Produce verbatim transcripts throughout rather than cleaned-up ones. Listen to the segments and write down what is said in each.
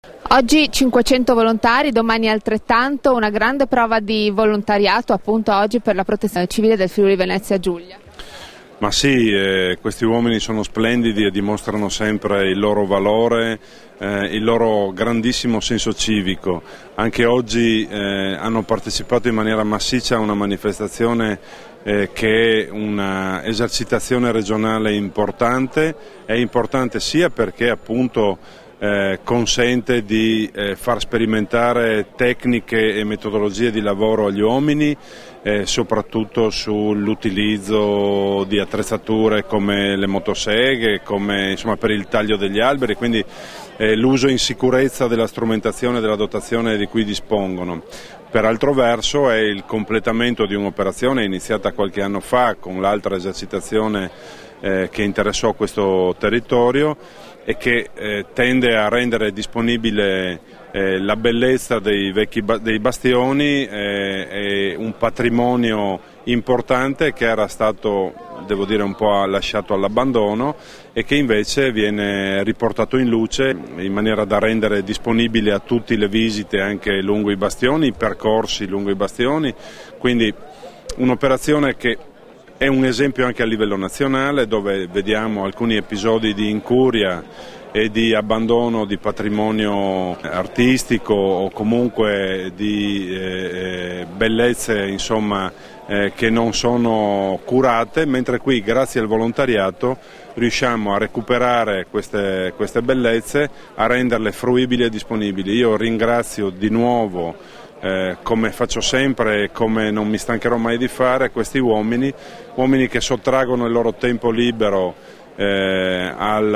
Oggi cinquecento volontari, domani altrettanto, una grande prova di volontariato appunto oggi per la protezione civile del Friuli Venezia Giulia. Ma sì, eh, questi uomini sono splendidi e dimostrano sempre il loro valore, eh, il loro grandissimo senso civico. Anche oggi eh, hanno partecipato in maniera massiccia a una manifestazione eh, che è una esercitazione regionale importante, è importante sia perché appunto Eh, consente di eh, far sperimentare tecniche e metodologie di lavoro agli uomini, eh, soprattutto sull'utilizzo di attrezzature come le motoseghe, come insomma, per il taglio degli alberi, quindi eh, l'uso in sicurezza della strumentazione e della dotazione di cui dispongono. Per altro verso è il completamento di un'operazione iniziata qualche anno fa con l'altra esercitazione eh, che interessò questo territorio e che eh, tende a rendere disponibile eh, la bellezza dei vecchi ba- dei bastioni eh, e un patrimonio importante che era stato, devo dire, un po' lasciato all'abbandono e che invece viene riportato in luce in maniera da rendere disponibile a tutti le visite anche lungo i bastioni, i percorsi lungo i bastioni, quindi un'operazione che è un esempio anche a livello nazionale, dove vediamo alcuni episodi di incuria e di abbandono di patrimonio artistico o comunque di eh, bellezze insomma, eh, che non sono curate, mentre qui grazie al volontariato riusciamo a recuperare queste, queste bellezze, a renderle fruibili e disponibili. Io ringrazio di nuovo Eh, come faccio sempre e come non mi stancherò mai di fare, questi uomini, uomini che sottraggono il loro tempo libero eh,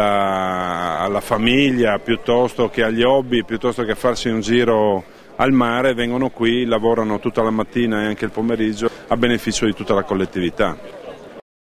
alla, alla famiglia piuttosto che agli hobby, piuttosto che a farsi un giro al mare, vengono qui, lavorano tutta la mattina e anche il pomeriggio a beneficio di tutta la collettività.